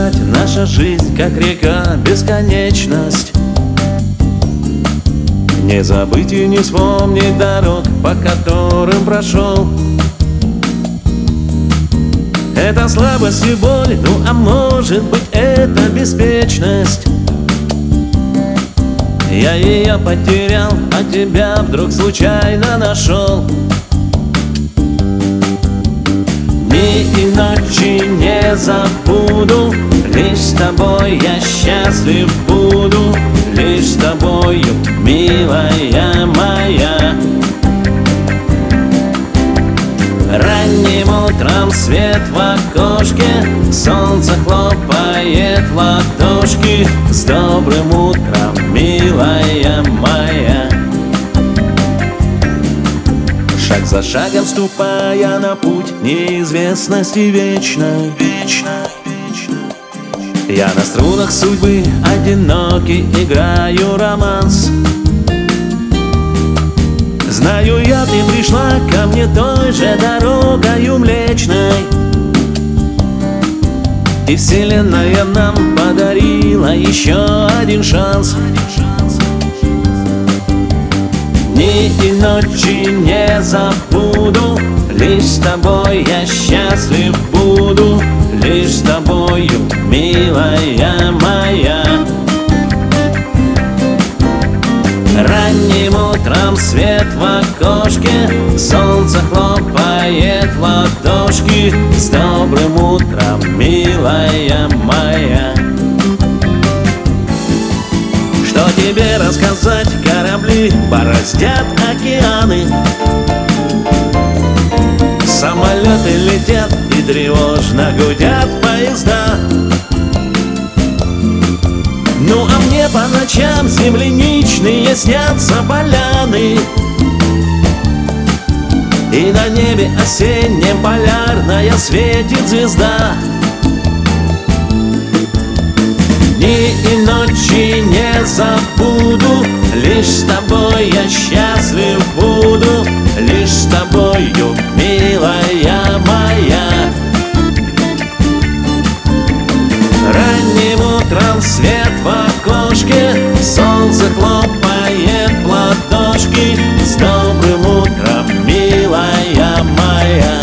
сказать, наша жизнь как река, бесконечность. Не забыть и не вспомнить дорог, по которым прошел. Это слабость и боль, ну а может быть это беспечность. Я ее потерял, а тебя вдруг случайно нашел. Дни и ночи не забуду, лишь с тобой я счастлив буду, лишь с тобою, милая моя. Ранним утром свет в окошке, солнце хлопает в ладошки. С добрым утром, милая моя. Шаг за шагом ступая на путь неизвестности вечной, я на струнах судьбы одинокий играю романс. Знаю я, ты пришла ко мне той же дорогою Млечной, и вселенная нам подарила еще один шанс. Дни и ночи не забуду, лишь с тобой я счастлив буду, лишь с тобою, милая моя. Ранним утром свет в окошке, солнце хлопает в ладошки. С добрым утром, милая моя. Что тебе рассказать, корабли бороздят океаны, самолеты летят и тревожно гудят поезда. Ну а мне по ночам земляничные снятся поляны, и на небе осеннем полярная светит звезда. Дни и ночи не забуду, лишь с тобой я счастлив буду, лишь с тобою, милая моя. Ранним утром свет в окошке, солнце хлопает в ладошки. С добрым утром, милая моя.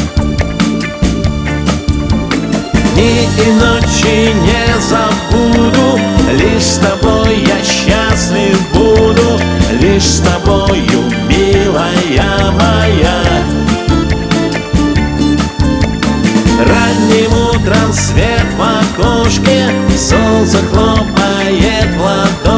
Дни и ночи не забуду, лишь с тобой я счастлив буду, лишь с тобою, милая моя. Ранним утром свет в окошке, солнце хлопает в ладошки.